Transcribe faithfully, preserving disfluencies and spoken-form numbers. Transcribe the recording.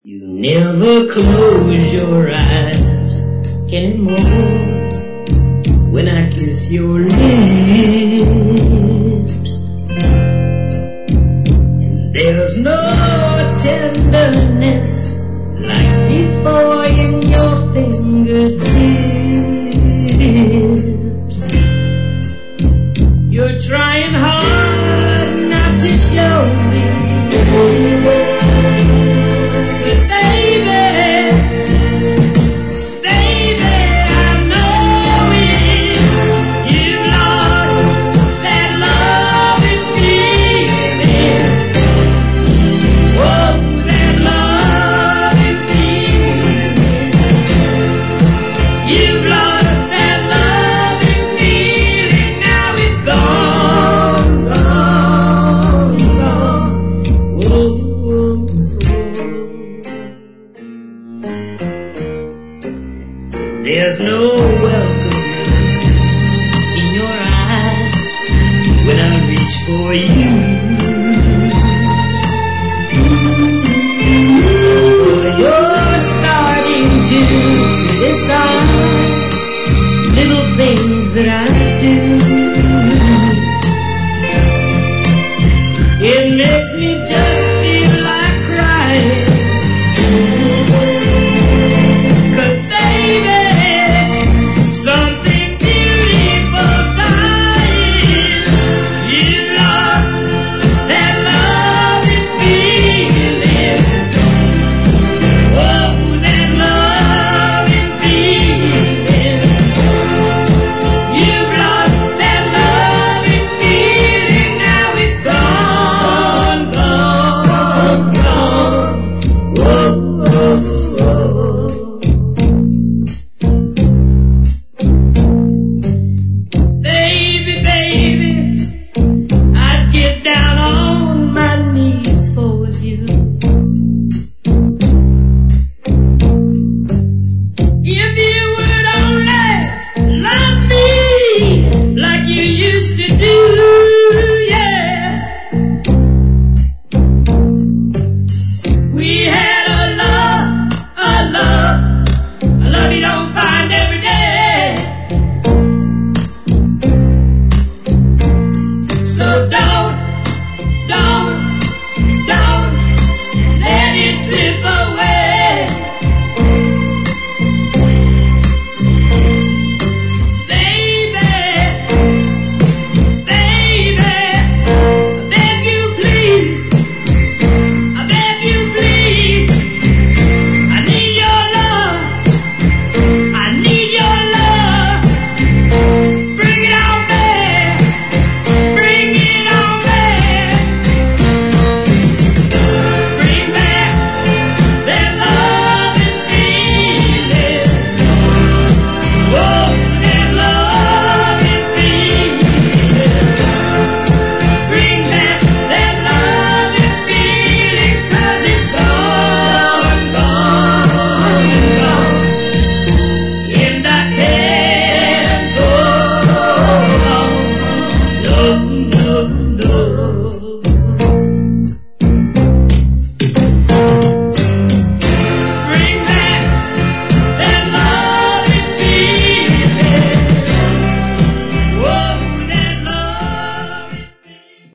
You never close your eyes anymore when I kiss your lips, and there's no tenderness like before in your fingertips. You're trying hard not to show me, but baby, baby, I know it. You've lost that love and feeling. Oh, that love and feeling. You've lost that love and feeling. Now it's gone, gone, gone. Oh. There's no welcome in your eyes when I reach for you.